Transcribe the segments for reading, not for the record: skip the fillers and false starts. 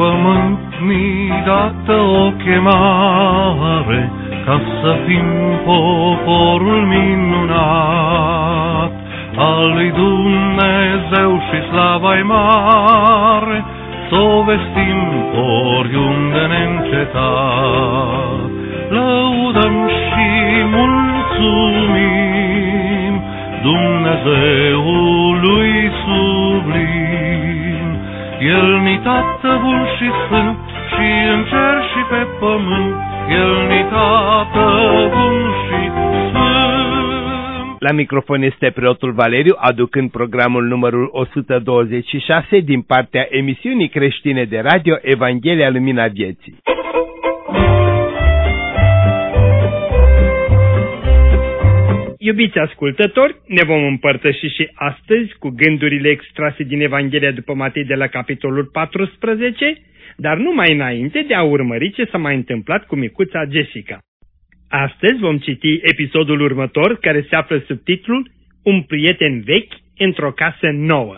pământ mi-i dată o chemare, ca să fim poporul minunat al lui Dumnezeu și slava-i mare, s-o vestim oriunde neîncetat. Lăudăm și mulțumim Dumnezeului sublim. El ni Tată bun și sfânt, și în cer și pe pământ, El ni Tată bun și sfânt. La microfon este preotul Valeriu, aducând programul numărul 126 din partea emisiunii creștine de radio Evanghelia Lumina Vieții. Iubiți ascultători, ne vom împărtăși și astăzi cu gândurile extrase din Evanghelia după Matei de la capitolul 14, dar numai înainte de a urmări ce s-a mai întâmplat cu micuța Jessica. Astăzi vom citi episodul următor, care se află sub titlul Un prieten vechi într-o casă nouă.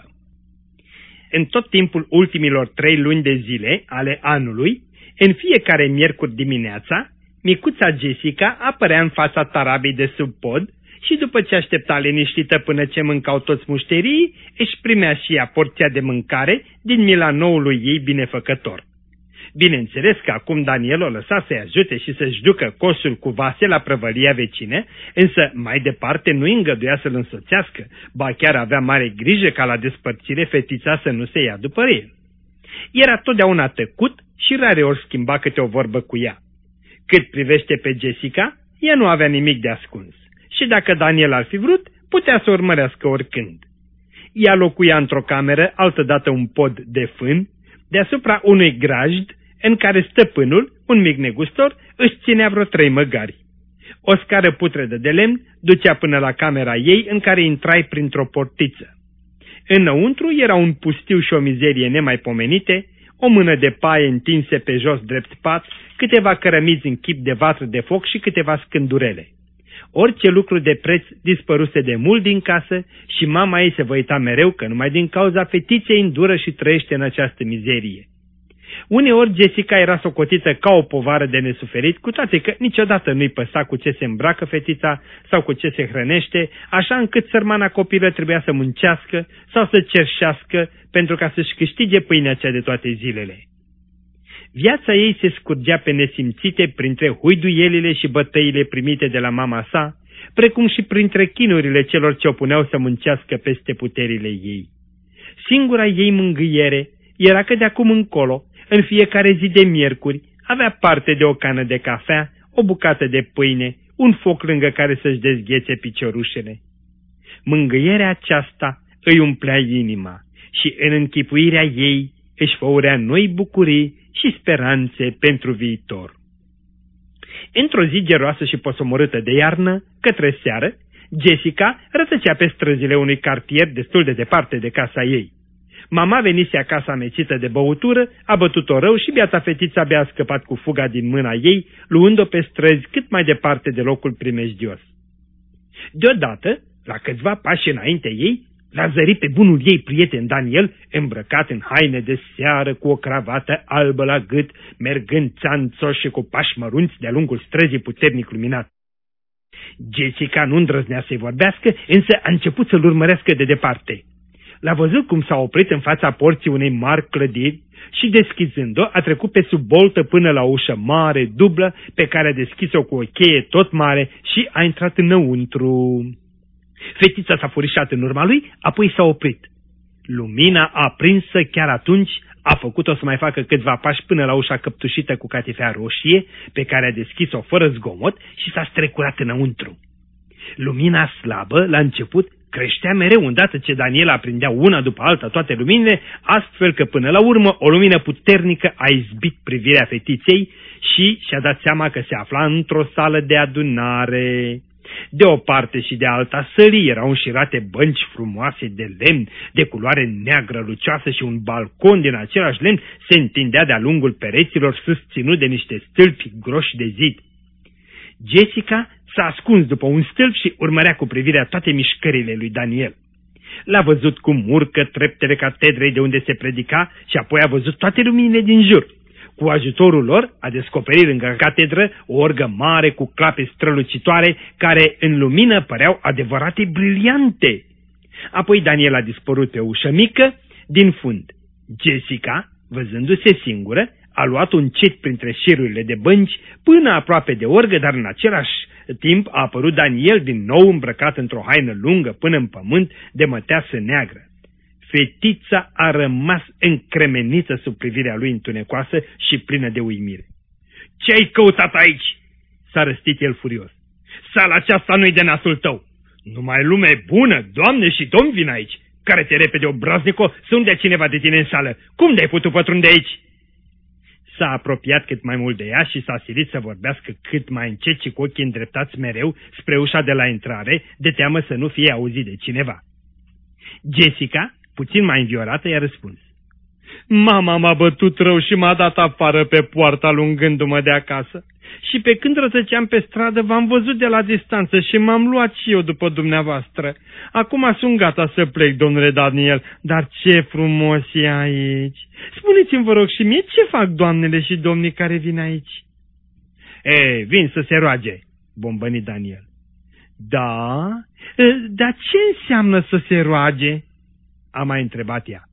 În tot timpul ultimilor 3 luni de zile ale anului, în fiecare miercuri dimineața, micuța Jessica apărea în fața tarabei de sub pod și după ce aștepta liniștită până ce mâncau toți mușterii, își primea și ea porția de mâncare din mila noului ei binefăcător. Bineînțeles că acum Daniel o lăsa să-i ajute și să-și ducă coșul cu vase la prăvălia vecină, însă mai departe nu-i îngăduia să-l însoțească, ba chiar avea mare grijă ca la despărțire fetița să nu se ia după el. Era totdeauna tăcut și rareori schimba câte o vorbă cu ea. Cât privește pe Jessica, ea nu avea nimic de ascuns și dacă Daniel ar fi vrut, putea să o urmărească oricând. Ea locuia într-o cameră, altădată un pod de fân, deasupra unui grajd în care stăpânul, un mic negustor, își ținea vreo 3 măgari. O scară putredă de lemn ducea până la camera ei, în care intrai printr-o portiță. Înăuntru era un pustiu și o mizerie nemaipomenite, o mână de paie întinse pe jos drept pat, câteva cărămizi în chip de vatră de foc și câteva scândurele. Orice lucru de preț dispăruse de mult din casă și mama ei se văita mereu că numai din cauza fetiței îndură și trăiește în această mizerie. Uneori Jessica era socotită ca o povară de nesuferit, cu toate că niciodată nu-i păsa cu ce se îmbracă fetița sau cu ce se hrănește, așa încât sărmana copilă trebuia să muncească sau să cerșească pentru ca să-și câștige pâinea cea de toate zilele. Viața ei se scurgea pe nesimțite printre huiduielile și bătăile primite de la mama sa, precum și printre chinurile celor ce o puneau să muncească peste puterile ei. Singura ei mângâiere era că de acum încolo, în fiecare zi de miercuri, avea parte de o cană de cafea, o bucată de pâine, un foc lângă care să-și dezghețe piciorușele. Mângâierea aceasta îi umplea inima și în închipuirea ei își făurea noi bucurii și speranțe pentru viitor. Într-o zi geroasă și posomorâtă de iarnă, către seară, Jessica rătăcea pe străzile unui cartier destul de departe de casa ei. Mama venise acasă amețită de băutură, a bătut-o rău și biata fetiță abia a scăpat cu fuga din mâna ei, luând-o pe străzi cât mai departe de locul primejdios. Deodată, la câțiva pași înainte ei, l-a zărit pe bunul ei prieten Daniel, îmbrăcat în haine de seară, cu o cravată albă la gât, mergând țanțoși și cu pași mărunți de-a lungul străzii puternic luminat. Jessica nu îndrăznea să-i vorbească, însă a început să-l urmărească de departe. L-a văzut cum s-a oprit în fața porții unei mari clădiri și, deschizând-o, a trecut pe sub boltă până la o ușă mare, dublă, pe care a deschis-o cu o cheie tot mare și a intrat înăuntru. Fetița s-a furișat în urma lui, apoi s-a oprit. Lumina aprinsă chiar atunci a făcut-o să mai facă câțiva pași până la ușa căptușită cu catifea roșie, pe care a deschis-o fără zgomot și s-a strecurat înăuntru. Lumina slabă, la început, creștea mereu îndată ce Daniel aprindea una după alta toate luminile, astfel că până la urmă o lumină puternică a izbit privirea fetiței și și-a dat seama că se afla într-o sală de adunare. De o parte și de alta sălii erau înșirate bănci frumoase de lemn, de culoare neagră lucioasă și un balcon din același lemn se întindea de-a lungul pereților susținut de niște stâlpi groși de zid. Jessica s-a ascuns după un stâlp și urmărea cu privirea toate mișcările lui Daniel. L-a văzut cum urcă treptele catedrei de unde se predica și apoi a văzut toate luminile din jur. Cu ajutorul lor a descoperit lângă catedră o orgă mare cu clape strălucitoare care în lumină păreau adevărate briliante. Apoi Daniel a dispărut pe ușă mică din fund. Jessica, văzându-se singură, a luat un cet printre șirurile de bănci până aproape de orgă, dar în același timp a apărut Daniel din nou îmbrăcat într-o haină lungă până în pământ de măteasă neagră. Fetița a rămas încremenită sub privirea lui întunecoasă și plină de uimire. "Ce-ai căutat aici?" s-a răstit el furios. "Sala aceasta nu-i de nasul tău. Numai lume bună, doamne și domni vin aici. Care-te repede, obraznico, să undea cineva de tine în sală. Cum de-ai putut pătrunde aici?" S-a apropiat cât mai mult de ea și s-a silit să vorbească cât mai încet și cu ochii îndreptați mereu spre ușa de la intrare, de teamă să nu fie auzit de cineva. Jessica, puțin mai înviorată, i-a răspuns: "Mama m-a bătut rău și m-a dat afară pe poartă alungându-mă de acasă. Și pe când rătăceam pe stradă v-am văzut de la distanță și m-am luat și eu după dumneavoastră. Acum sunt gata să plec, domnule Daniel, dar ce frumos e aici. Spuneți-mi, vă rog, și mie ce fac doamnele și domnii care vin aici?" Vin să se roage," bombăni Daniel. "Da? Dar ce înseamnă să se roage?" a mai întrebat ea.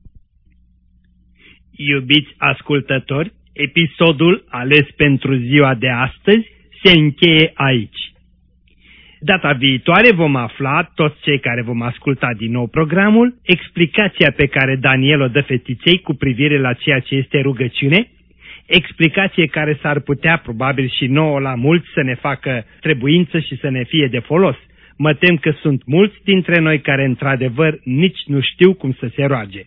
Iubiți ascultători, episodul ales pentru ziua de astăzi se încheie aici. Data viitoare vom afla, toți cei care vom asculta din nou programul, explicația pe care Daniel o dă fetiței cu privire la ceea ce este rugăciune, explicație care s-ar putea probabil și nouă la mulți să ne facă trebuință și să ne fie de folos. Mă tem că sunt mulți dintre noi care într-adevăr nici nu știu cum să se roage.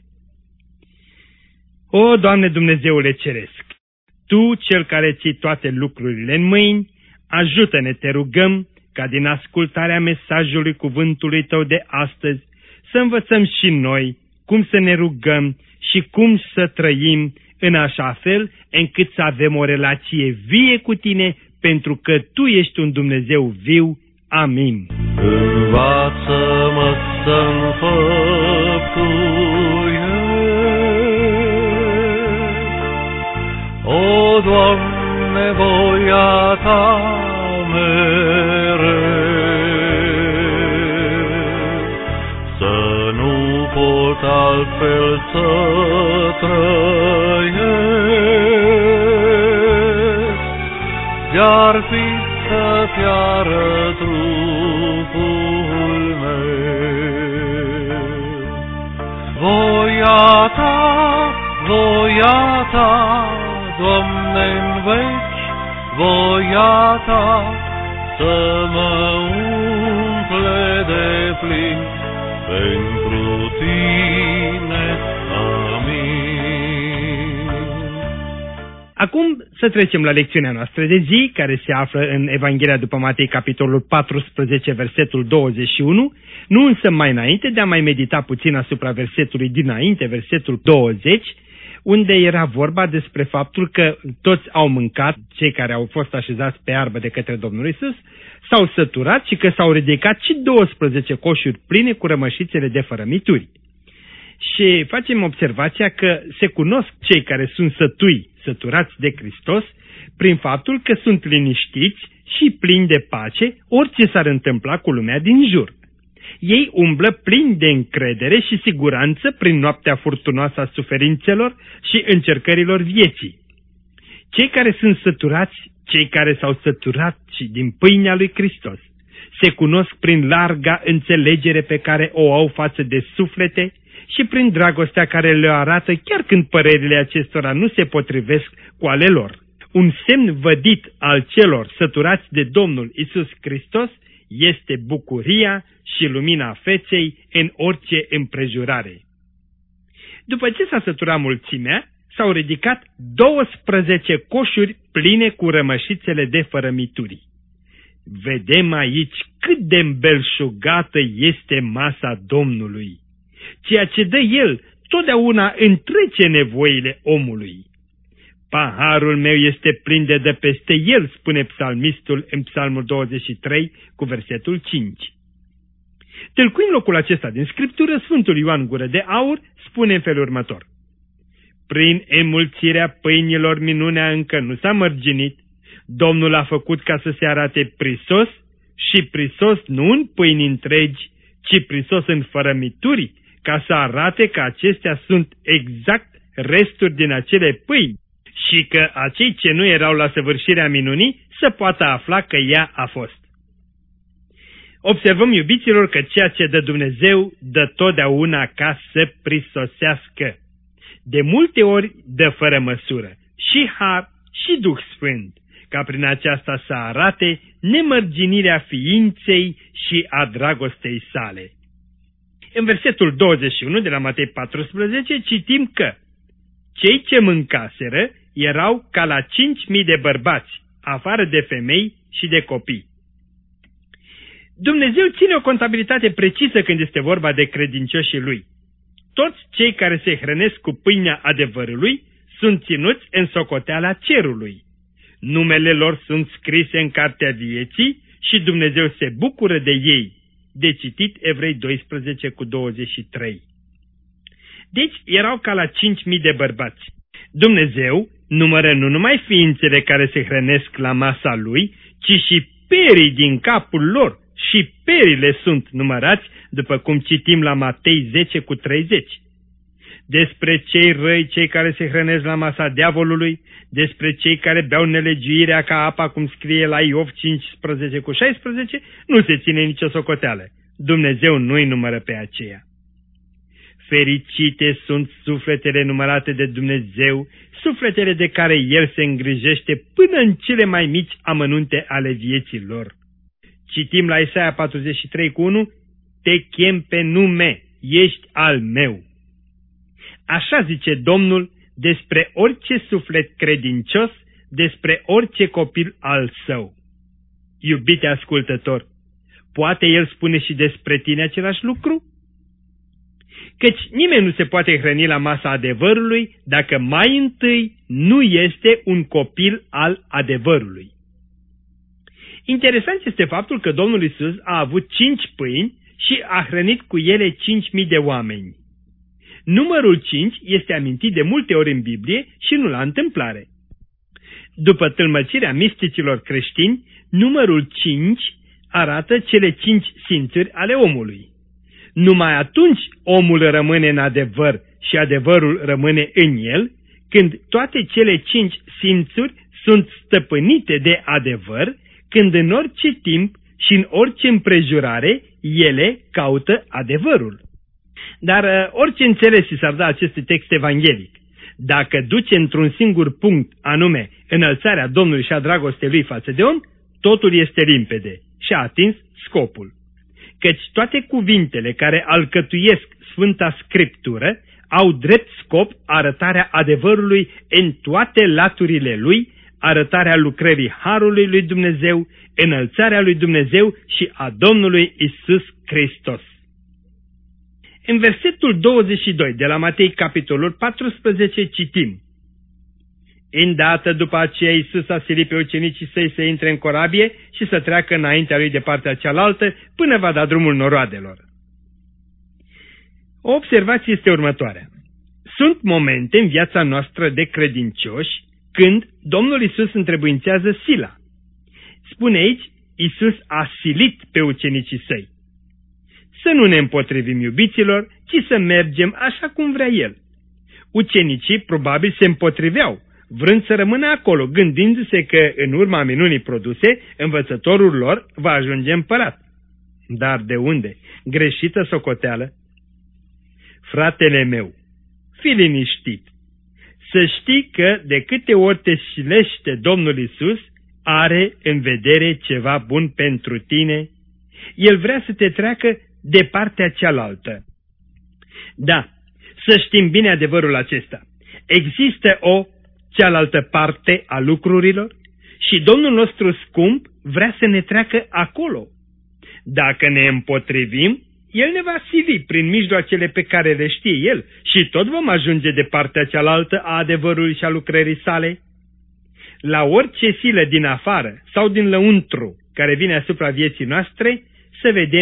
O, Doamne Dumnezeule Ceresc, Tu, Cel care ții toate lucrurile în mâini, ajută-ne, te rugăm, ca din ascultarea mesajului cuvântului Tău de astăzi să învățăm și noi cum să ne rugăm și cum să trăim în așa fel încât să avem o relație vie cu Tine, pentru că Tu ești un Dumnezeu viu. Amin. Învață-mă să-mi o, Doamne, voia Ta mereu, să nu pot altfel să trăiesc, de-ar fi să piară trupul meu. Voia Ta, Doamne-n veci, voia Ta să mă umple de plin pentru Tine. Amin. Acum să trecem la lecțiunea noastră de zi, care se află în Evanghelia după Matei, capitolul 14, versetul 21, nu însă mai înainte de a mai medita puțin asupra versetului dinainte, versetul 20, unde era vorba despre faptul că toți au mâncat, cei care au fost așezați pe iarbă de către Domnul Iisus, s-au săturat și că s-au ridicat și 12 coșuri pline cu rămășițele de fărămituri. Și facem observația că se cunosc cei care sunt săturați de Hristos, prin faptul că sunt liniștiți și plini de pace orice s-ar întâmpla cu lumea din jur. Ei umblă plini de încredere și siguranță prin noaptea furtunoasă a suferințelor și încercărilor vieții. Cei care sunt săturați, cei care s-au săturat și din pâinea lui Hristos, se cunosc prin larga înțelegere pe care o au față de suflete și prin dragostea care le arată chiar când părerile acestora nu se potrivesc cu ale lor. Un semn vădit al celor săturați de Domnul Iisus Hristos este bucuria și lumina feței în orice împrejurare. După ce s-a săturat mulțimea, s-au ridicat 12 coșuri pline cu rămășițele de fărămituri. Vedem aici cât de îmbelșugată este masa Domnului. Ceea ce dă El totdeauna întrece nevoile omului. Paharul meu este plin de peste el, spune psalmistul în psalmul 23 cu versetul 5. Tâlcuind locul acesta din Scriptură, Sfântul Ioan Gură de Aur spune în felul următor: prin enmulțirea pâinilor minunea încă nu s-a mărginit, Domnul a făcut ca să se arate prisos, și prisos nu în pâini întregi, ci prisos în fărămituri, ca să arate că acestea sunt exact resturi din acele pâini și că acei ce nu erau la săvârșirea minunii să poată afla că ea a fost. Observăm, iubiților, că ceea ce dă Dumnezeu dă totdeauna ca să prisosească. De multe ori dă fără măsură și har și Duh Sfânt, ca prin aceasta să arate nemărginirea ființei și a dragostei sale. În versetul 21 de la Matei 14 citim că cei ce mâncaseră erau ca la 5.000 de bărbați, afară de femei și de copii. Dumnezeu ține o contabilitate precisă când este vorba de credincioșii Lui. Toți cei care se hrănesc cu pâinea adevărului sunt ținuți în socoteala cerului. Numele lor sunt scrise în cartea vieții și Dumnezeu se bucură de ei. De citit Evrei 12:23. Deci erau ca la 5.000 de bărbați. Dumnezeu numără nu numai ființele care se hrănesc la masa Lui, ci și perii din capul lor, și perile sunt numărați, după cum citim la Matei 10:30. Despre cei răi, cei care se hrănesc la masa diavolului, despre cei care beau nelegiuirea ca apa, cum scrie la Iov 15:16, nu se ține nicio socoteală. Dumnezeu nu-i numără pe aceea. Fericite sunt sufletele numărate de Dumnezeu, sufletele de care El se îngrijește până în cele mai mici amănunte ale vieții lor. Citim la Isaia 43:1, te chem pe nume, ești al meu. Așa zice Domnul despre orice suflet credincios, despre orice copil al său. Iubite ascultător, poate El spune și despre tine același lucru? Căci nimeni nu se poate hrăni la masa adevărului dacă mai întâi nu este un copil al adevărului. Interesant este faptul că Domnul Iisus a avut 5 pâini și a hrănit cu ele 5.000 de oameni. Numărul 5 este amintit de multe ori în Biblie și nu la întâmplare. După tâlmăcirea misticilor creștini, numărul 5 arată cele 5 simțuri ale omului. Numai atunci omul rămâne în adevăr și adevărul rămâne în el, când toate cele 5 simțuri sunt stăpânite de adevăr, când în orice timp și în orice împrejurare ele caută adevărul. Dar orice înțeles s-ar da acest text evanghelic, dacă duce într-un singur punct, anume înălțarea Domnului și a dragostei Lui față de om, totul este limpede și a atins scopul. Căci toate cuvintele care alcătuiesc Sfânta Scriptură au drept scop arătarea adevărului în toate laturile lui, arătarea lucrării Harului lui Dumnezeu, înălțarea lui Dumnezeu și a Domnului Isus Hristos. În versetul 22 de la Matei, capitolul 14, citim: îndată după aceea Iisus a silit pe ucenicii săi să intre în corabie și să treacă înaintea lui de partea cealaltă până va da drumul noroadelor. O observație este următoarea. Sunt momente în viața noastră de credincioși când Domnul Iisus întrebuințează sila. Spune aici, Iisus a silit pe ucenicii săi. Să nu ne împotrivim, iubiților, ci să mergem așa cum vrea El. Ucenicii probabil se împotriveau, vrând să rămână acolo, gândindu-se că în urma minunii produse, învățătorul lor va ajunge împărat. Dar de unde? Greșită socoteală. Fratele meu, fii liniștit. Să știi că de câte ori te silește Domnul Iisus, are în vedere ceva bun pentru tine. El vrea să te treacă de partea cealaltă. Da, să știm bine adevărul acesta. Există o cealaltă parte a lucrurilor și Domnul nostru scump vrea să ne treacă acolo. Dacă ne împotrivim, El ne va sili prin mijloacele pe care le știe El și tot vom ajunge de partea cealaltă a adevărului și a lucrării sale. La orice silă din afară sau din lăuntru care vine asupra vieții noastre, să vedem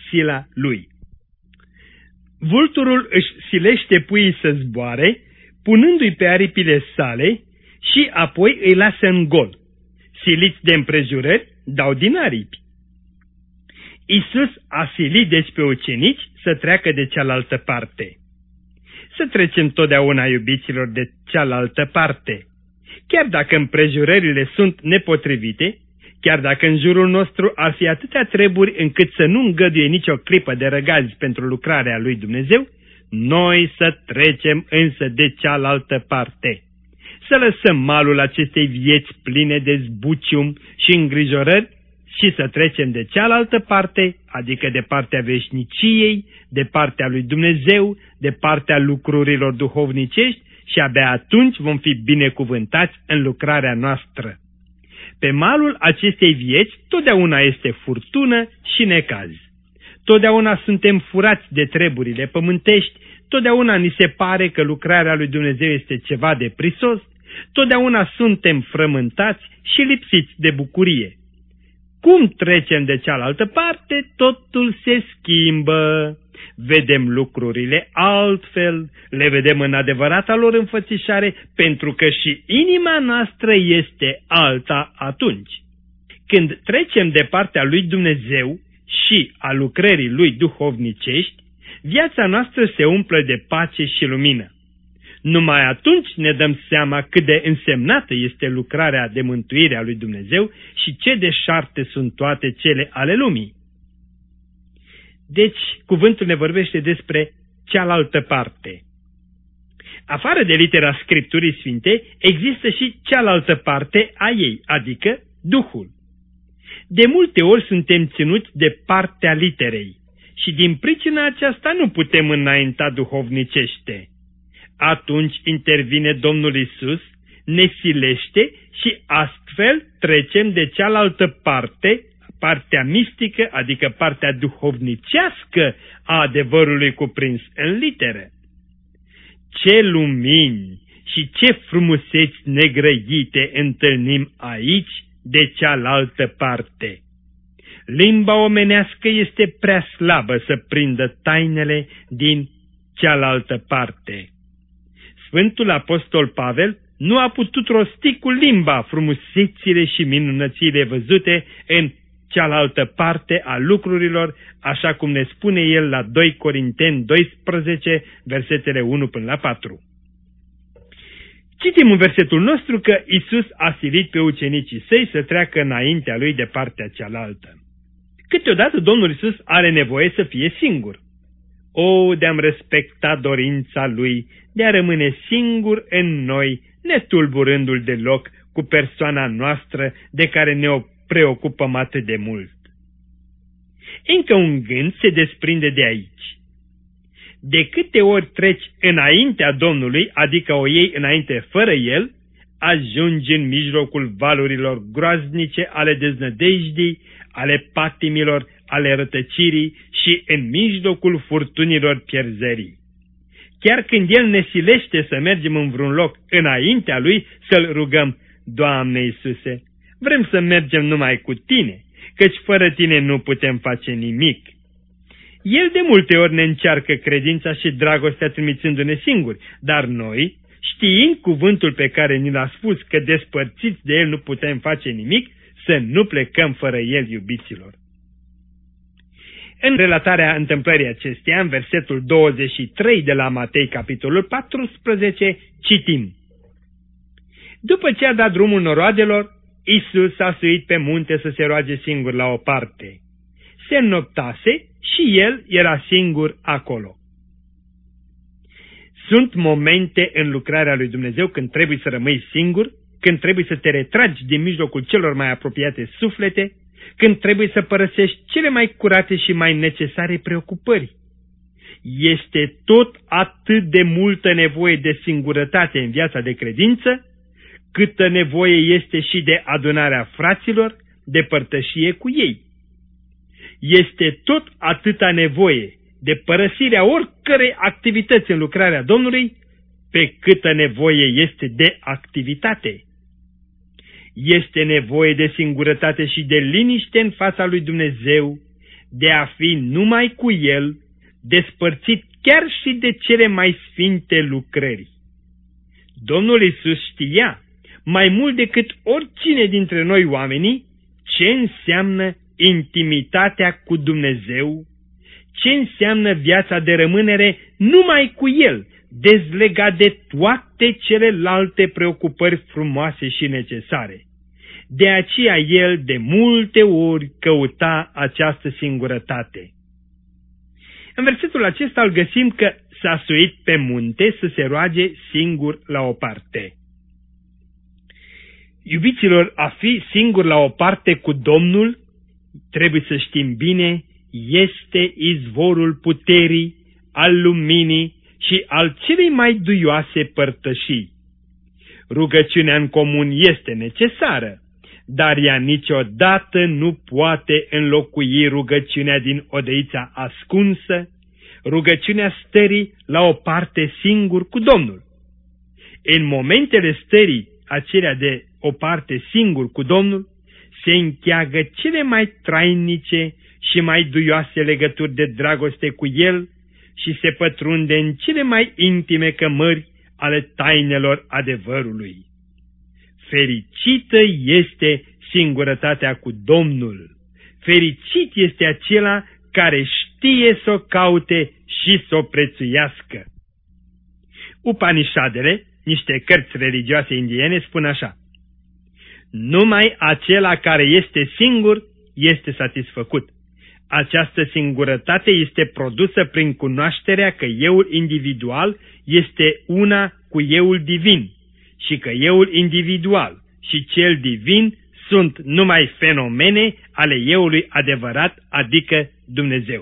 sila lui. Vulturul își silește puii să zboare, punându-i pe aripile sale și apoi îi lasă în gol. Siliți de împrejurări, dau din aripi. Iisus a silit deci pe ucenici să treacă de cealaltă parte. Să trecem totdeauna, iubiților, de cealaltă parte. Chiar dacă împrejurările sunt nepotrivite, chiar dacă în jurul nostru ar fi atâtea treburi încât să nu îngăduie nicio clipă de răgazi pentru lucrarea lui Dumnezeu, noi să trecem însă de cealaltă parte. Să lăsăm malul acestei vieți pline de zbucium și îngrijorări și să trecem de cealaltă parte, adică de partea veșniciei, de partea lui Dumnezeu, de partea lucrurilor duhovnicești și abia atunci vom fi binecuvântați în lucrarea noastră. Pe malul acestei vieți totdeauna este furtună și necaz. Totdeauna suntem furați de treburile pământești, totdeauna ni se pare că lucrarea lui Dumnezeu este ceva de prisos, totdeauna suntem frământați și lipsiți de bucurie. Cum trecem de cealaltă parte, totul se schimbă. Vedem lucrurile altfel, le vedem în adevărata lor înfățișare, pentru că și inima noastră este alta atunci. Când trecem de partea lui Dumnezeu și a lucrării lui duhovnicești, viața noastră se umplă de pace și lumină. Numai atunci ne dăm seama cât de însemnată este lucrarea de mântuire a lui Dumnezeu și ce deșarte sunt toate cele ale lumii. Deci, cuvântul ne vorbește despre cealaltă parte. Afară de litera Scripturii Sfinte, există și cealaltă parte a ei, adică Duhul. De multe ori suntem ținuți de partea literei și din pricina aceasta nu putem înainta duhovnicește. Atunci intervine Domnul Iisus, ne silește și astfel trecem de cealaltă parte, partea mistică, adică partea duhovnicească a adevărului cuprins în litere. Ce lumini și ce frumuseți negrăite întâlnim aici de cealaltă parte! Limba omenească este prea slabă să prindă tainele din cealaltă parte. Sfântul Apostol Pavel nu a putut rosti cu limba frumusețile și minunățile văzute în cealaltă parte a lucrurilor, așa cum ne spune el la 2 Corinteni 12, versetele 1 până la 4. Citim în versetul nostru că Iisus a silit pe ucenicii săi să treacă înaintea lui de partea cealaltă. Câteodată Domnul Iisus are nevoie să fie singur. O, de-am respecta dorința lui de a rămâne singur în noi, netulburându-l deloc cu persoana noastră de care ne preocupăm atât de mult. Încă un gând se desprinde de aici. De câte ori treci înaintea Domnului, adică o iei înainte fără El, ajungi în mijlocul valurilor groaznice ale deznădejdii, ale patimilor, ale rătăcirii și în mijlocul furtunilor pierzării. Chiar când El ne silește să mergem în vreun loc înaintea Lui, să-L rugăm: Doamne Iisuse, vrem să mergem numai cu Tine, căci fără Tine nu putem face nimic. El de multe ori ne încearcă credința și dragostea trimițându-ne singuri, dar noi, știind cuvântul pe care ni l-a spus că despărțiți de El nu putem face nimic, să nu plecăm fără El, iubiților. În relatarea întâmplării acesteia, în versetul 23 de la Matei, capitolul 14, citim: După ce a dat drumul noroadelor, Iisus s-a suit pe munte să se roage singur la o parte. Se înnoptase și El era singur acolo. Sunt momente în lucrarea lui Dumnezeu când trebuie să rămâi singur, când trebuie să te retragi din mijlocul celor mai apropiate suflete, când trebuie să părăsești cele mai curate și mai necesare preocupări. Este tot atât de multă nevoie de singurătate în viața de credință, câtă nevoie este și de adunarea fraților, de părtășie cu ei. Este tot atâta nevoie de părăsirea oricărei activități în lucrarea Domnului, pe câtă nevoie este de activitate. Este nevoie de singurătate și de liniște în fața lui Dumnezeu, de a fi numai cu El, despărțit chiar și de cele mai sfinte lucrări. Domnul Iisus știa, mai mult decât oricine dintre noi oamenii, ce înseamnă intimitatea cu Dumnezeu, ce înseamnă viața de rămânere numai cu El, dezlegat de toate celelalte preocupări frumoase și necesare. De aceea El de multe ori căuta această singurătate. În versetul acesta îl găsim că s-a suit pe munte să se roage singur la o parte. Iubiților, a fi singur la o parte cu Domnul, trebuie să știm bine, este izvorul puterii, al luminii și al celei mai duioase părtășii. Rugăciunea în comun este necesară, dar ea niciodată nu poate înlocui rugăciunea din odăița ascunsă, rugăciunea stării la o parte singur cu Domnul. În momentele stării acelea de o parte singur cu Domnul, se încheagă cele mai trainice și mai duioase legături de dragoste cu El și se pătrunde în cele mai intime cămări ale tainelor adevărului. Fericită este singurătatea cu Domnul. Fericit este acela care știe să o caute și să o prețuiască. Upanishadele, niște cărți religioase indiene, spun așa: numai acela care este singur este satisfăcut. Această singurătate este produsă prin cunoașterea că euul individual este una cu euul divin și că euul individual și cel divin sunt numai fenomene ale euului adevărat, adică Dumnezeu.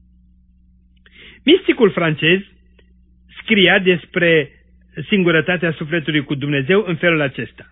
Misticul francez scria despre singurătatea sufletului cu Dumnezeu în felul acesta: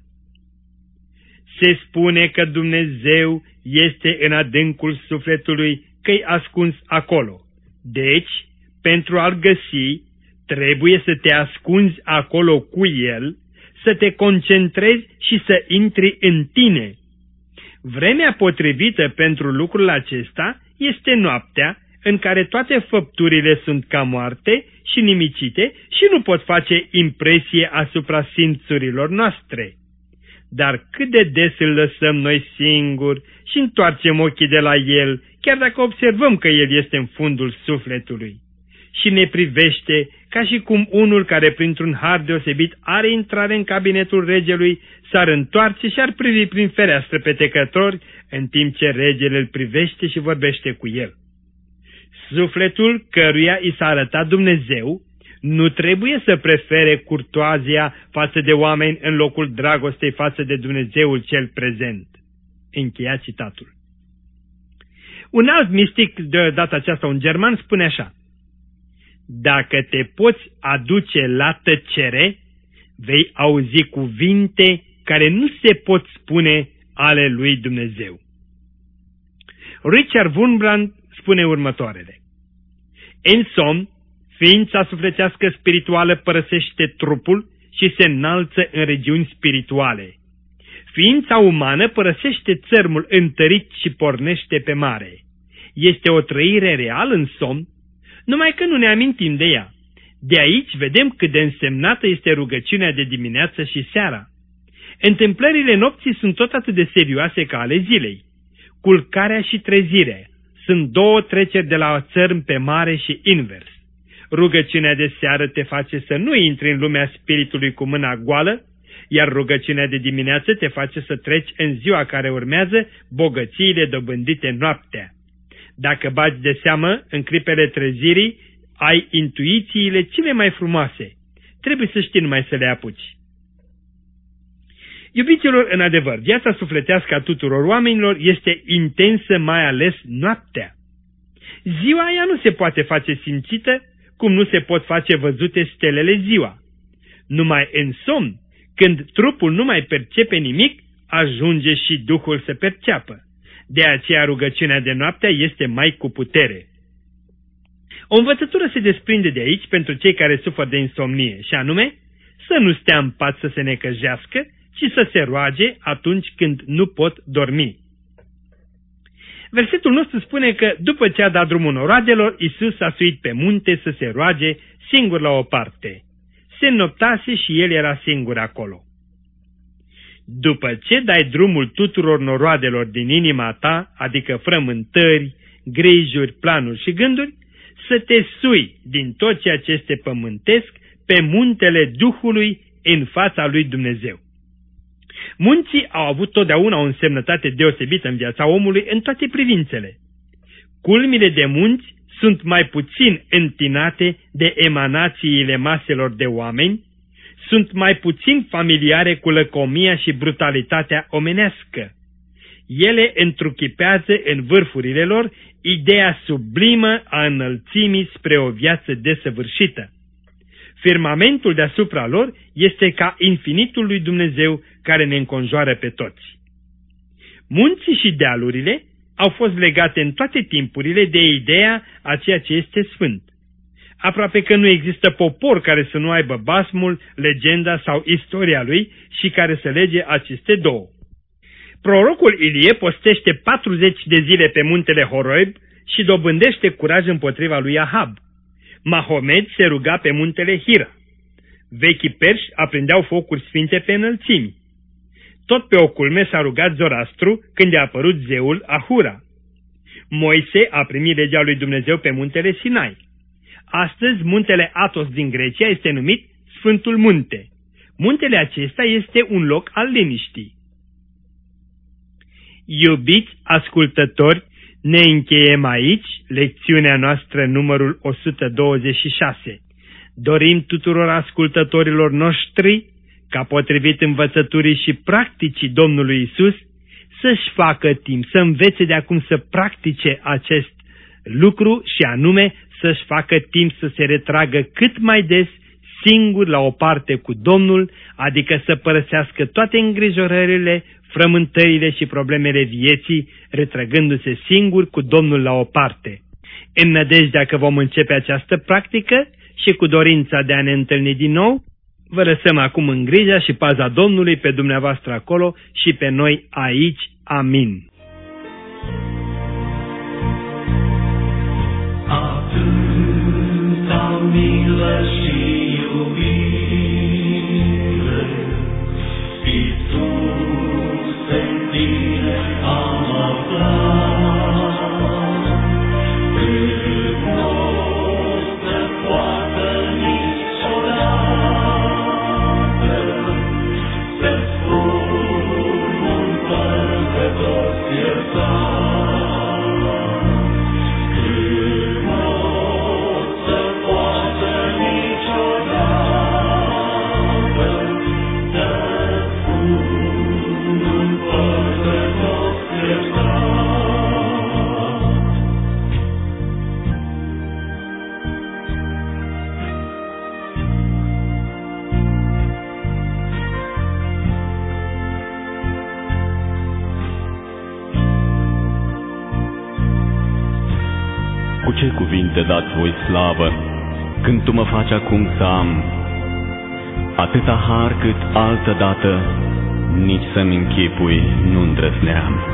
se spune că Dumnezeu este în adâncul sufletului, că-i ascuns acolo. Deci, pentru a-L găsi, trebuie să te ascunzi acolo cu El, să te concentrezi și să intri în tine. Vremea potrivită pentru lucrul acesta este noaptea, în care toate făpturile sunt ca moarte și nimicite și nu pot face impresie asupra simțurilor noastre. Dar cât de des îl lăsăm noi singuri și întoarcem ochii de la El, chiar dacă observăm că El este în fundul sufletului și ne privește ca și cum unul care printr-un har deosebit are intrare în cabinetul regelui s-ar întoarce și ar privi prin fereastră pe tecători, în timp ce regele îl privește și vorbește cu el. Sufletul căruia i s-a arătat Dumnezeu nu trebuie să prefere curtoazia față de oameni în locul dragostei față de Dumnezeul cel prezent. Încheia citatul. Un alt mistic, de data aceasta un german, spune așa: dacă te poți aduce la tăcere, vei auzi cuvinte care nu se pot spune ale lui Dumnezeu. Richard Wurmbrand spune următoarele: în somn, ființa sufletească spirituală părăsește trupul și se înalță în regiuni spirituale. Ființa umană părăsește țărmul întărit și pornește pe mare. Este o trăire reală în somn, numai că nu ne amintim de ea. De aici vedem cât de însemnată este rugăciunea de dimineață și seara. Întâmplările nopții sunt tot atât de serioase ca ale zilei. Culcarea și trezirea sunt două treceri de la țărm pe mare și invers. Rugăciunea de seară te face să nu intri în lumea spiritului cu mâna goală, iar rugăciunea de dimineață te face să treci în ziua care urmează bogățiile dobândite noaptea. Dacă bagi de seamă, în clipele trezirii, ai intuițiile cele mai frumoase. Trebuie să știi numai să le apuci. Iubiților, în adevăr, viața sufletească a tuturor oamenilor este intensă, mai ales noaptea. Ziua ea nu se poate face simțită, cum nu se pot face văzute stelele ziua. Numai în somn, când trupul nu mai percepe nimic, ajunge și Duhul să perceapă. De aceea rugăciunea de noaptea este mai cu putere. O învățătură se desprinde de aici pentru cei care suferă de insomnie, și anume să nu stea în pat să se necăjească, ci să se roage atunci când nu pot dormi. Versetul nostru spune că după ce a dat drumul noroadelor, Iisus a suit pe munte să se roage singur la o parte. Se înnoptase și el era singur acolo. După ce dai drumul tuturor noroadelor din inima ta, adică frământări, grijuri, planuri și gânduri, să te sui din tot ceea ce este pământesc pe muntele Duhului în fața lui Dumnezeu. Munții au avut totdeauna o însemnătate deosebită în viața omului în toate privințele. Culmile de munți sunt mai puțin întinate de emanațiile maselor de oameni, sunt mai puțin familiare cu lăcomia și brutalitatea omenească. Ele întruchipează în vârfurile lor ideea sublimă a înălțimii spre o viață desăvârșită. Firmamentul deasupra lor este ca infinitul lui Dumnezeu care ne înconjoară pe toți. Munții și dealurile au fost legate în toate timpurile de ideea a ceea ce este sfânt. Aproape că nu există popor care să nu aibă basmul, legenda sau istoria lui și care să lege aceste două. Prorocul Ilie postește 40 de zile pe muntele Horeb și dobândește curaj împotriva lui Ahab. Mahomed se ruga pe muntele Hira. Vechii perși aprindeau focuri sfinte pe înălțimi. Tot pe o culme s-a rugat Zorastru când i-a apărut zeul Ahura. Moise a primit legea lui Dumnezeu pe muntele Sinai. Astăzi, muntele Athos din Grecia este numit Sfântul Munte. Muntele acesta este un loc al liniștii. Iubiți ascultători, ne încheiem aici lecțiunea noastră numărul 126. Dorim tuturor ascultătorilor noștri, ca potrivit învățăturii și practicii Domnului Iisus, să-și facă timp, să învețe de acum să practice acest lucru și anume să-și facă timp să se retragă cât mai des singur la o parte cu Domnul, adică să părăsească toate îngrijorările, frământările și problemele vieții, retrăgându-se singur cu Domnul la o parte. În nădejdea că vom începe această practică și cu dorința de a ne întâlni din nou, vă lăsăm acum în grija și paza Domnului pe dumneavoastră acolo și pe noi aici. Amin. Atâta milă și iubire, Iisuse, în tine am aflat, cât nu se poate niciodată să spun un păcătos iertat, cât nu se poate niciodată să spun un păcătos iertat. Cu ce cuvinte dați voi slavă, când Tu mă faci acum să am atâta har cât altădată nici să-mi închipui nu îndrăzneam.